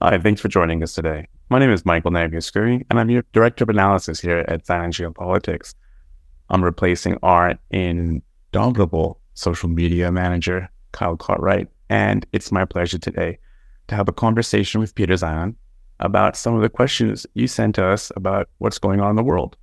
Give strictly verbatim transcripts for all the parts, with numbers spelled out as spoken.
Hi, thanks for joining us today. My name is Michael Naguskuri, and I'm your Director of Analysis here at Silent Geopolitics. I'm replacing our indomitable social media manager, Kyle Cartwright, and it's my pleasure today to have a conversation with Peter Zeihan about some of the questions you sent to us about what's going on in the world.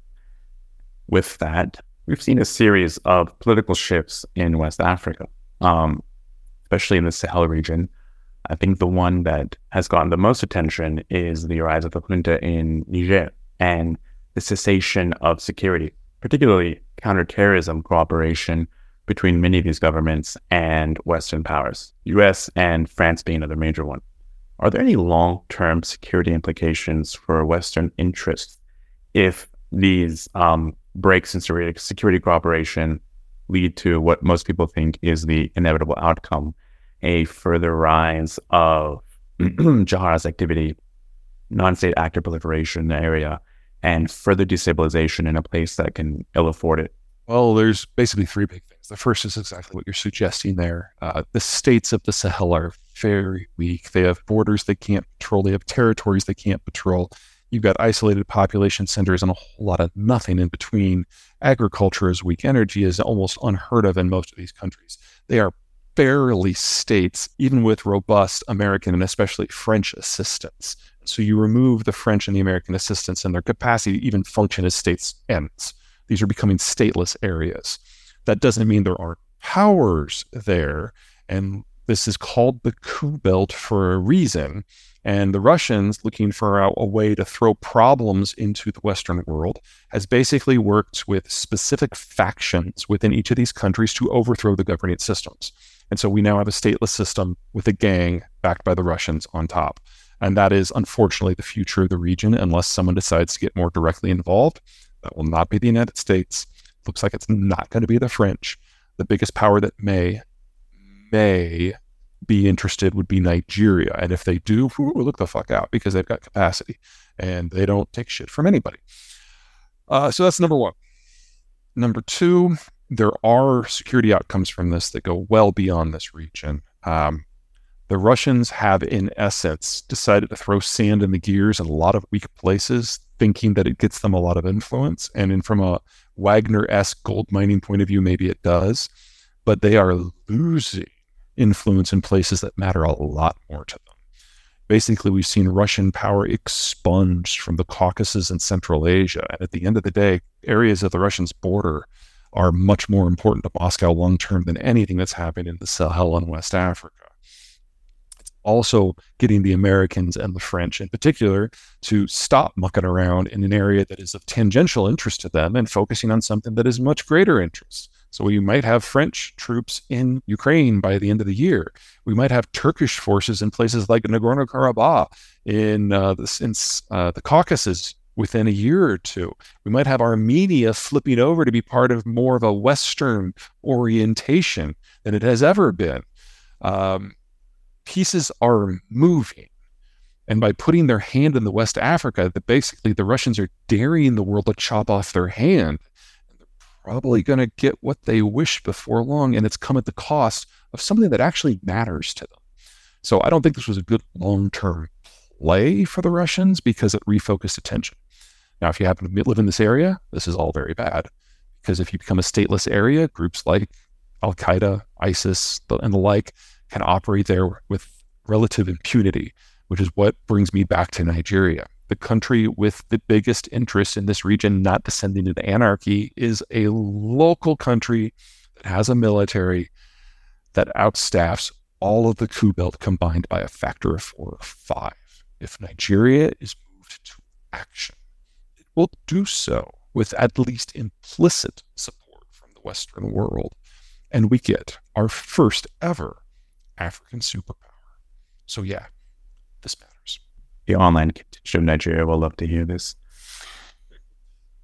With that, we've seen a series of political shifts in West Africa, um, especially in the Sahel region. I think the one that has gotten the most attention is the rise of the junta in Niger and the cessation of security, particularly counterterrorism cooperation between many of these governments and Western powers, U S and France being another major one. Are there any long-term security implications for Western interests if these um, breaks in security cooperation lead to what most people think is the inevitable outcome, a further rise of jihadist activity, non-state actor proliferation in the area, and further destabilization in a place that can ill afford it? Well, there's basically three big things. The first is exactly what you're suggesting there. Uh, the states of the Sahel are very weak. They have borders they can't patrol. They have territories they can't patrol. You've got isolated population centers and a whole lot of nothing in between. Agriculture is weak. Energy is almost unheard of in most of these countries. They are barely states, even with robust American and especially French assistance. So you remove the French and the American assistance, and their capacity to even function as states ends. These are becoming stateless areas. That doesn't mean there aren't powers there, and this is called the coup belt for a reason. And the Russians, looking for a, a way to throw problems into the Western world, has basically worked with specific factions within each of these countries to overthrow the governing systems. And so we now have a stateless system with a gang backed by the Russians on top. And that is unfortunately the future of the region unless someone decides to get more directly involved. That will not be the United States. Looks like it's not going to be the French. The biggest power that may, may be interested would be Nigeria. And if they do, whoo, look the fuck out, because they've got capacity and they don't take shit from anybody. Uh, so that's number one. Number two, there are security outcomes from this that go well beyond this region. Um, the Russians have, in essence, decided to throw sand in the gears in a lot of weak places, thinking that it gets them a lot of influence. And in, from a Wagner-esque gold mining point of view, maybe it does. But they are losing influence in places that matter a lot more to them. Basically, we've seen Russian power expunged from the Caucasus and Central Asia. And at the end of the day, areas of the Russians' border are much more important to Moscow long-term than anything that's happened in the Sahel and West Africa. It's also getting the Americans and the French in particular to stop mucking around in an area that is of tangential interest to them and focusing on something that is much greater interest. So we might have French troops in Ukraine by the end of the year. We might have Turkish forces in places like Nagorno-Karabakh, in, uh, the, in uh, the Caucasus within a year or two. We might have Armenia flipping over to be part of more of a Western orientation than it has ever been. Um, pieces are moving. And by putting their hand in the West Africa, that basically the Russians are daring the world to chop off their hand. And they're probably going to get what they wish before long, and it's come at the cost of something that actually matters to them. So I don't think this was a good long-term play for the Russians because it refocused attention. Now, if you happen to live in this area, this is all very bad, because if you become a stateless area, groups like Al-Qaeda, ISIS, and the like can operate there with relative impunity, which is what brings me back to Nigeria. The country with the biggest interest in this region not descending into anarchy is a local country that has a military that outstaffs all of the coup belt combined by a factor of four or five. If Nigeria is moved to action, it will do so with at least implicit support from the Western world. And we get our first ever African superpower. So yeah, this matters. The online contingent of Nigeria will love to hear this.